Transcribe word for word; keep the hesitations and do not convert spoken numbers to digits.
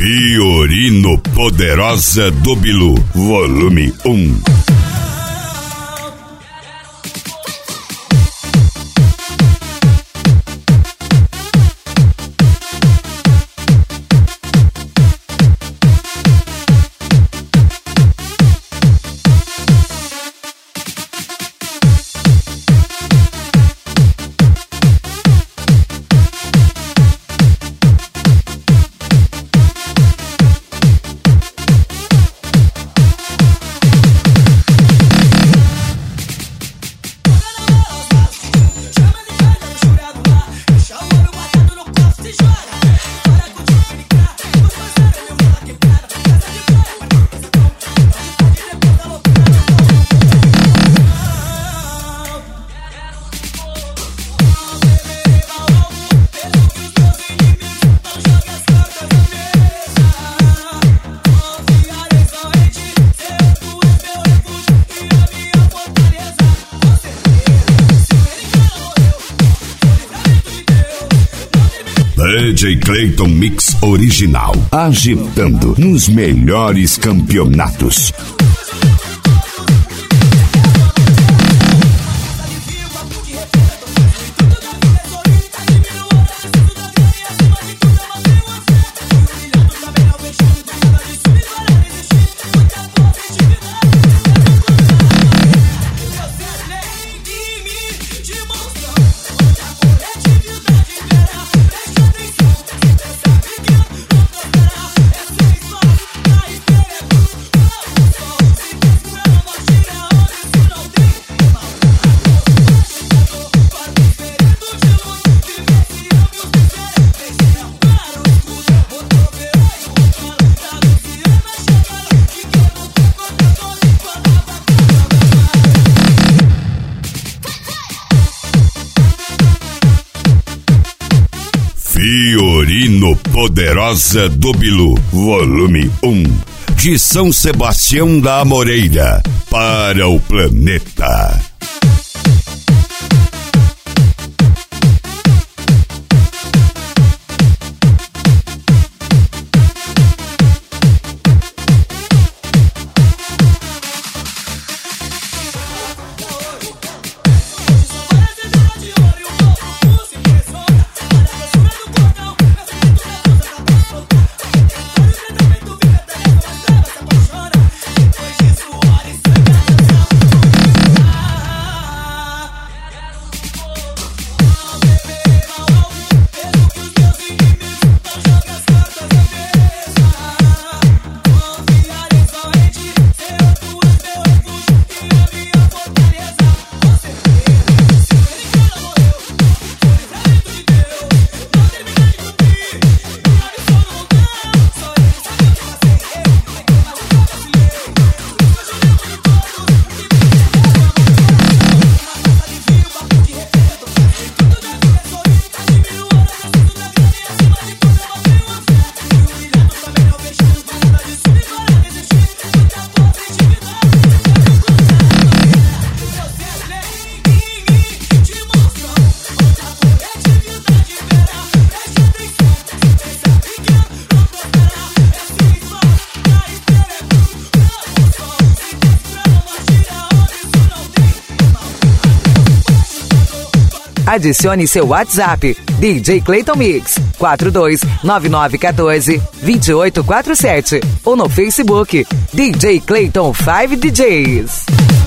Fiorino Poderosa do Bilu, volume um. D J Clayton Mix original, agitando nos melhores campeonatos. Fiorino Poderosa do Bilu, volume um. De São Sebastião da Amoreira para o planeta. Adicione seu WhatsApp, D J Clayton Mix, quatro dois nove nove um quatro, dois oito quatro sete, ou no Facebook, D J Clayton cinco D Js.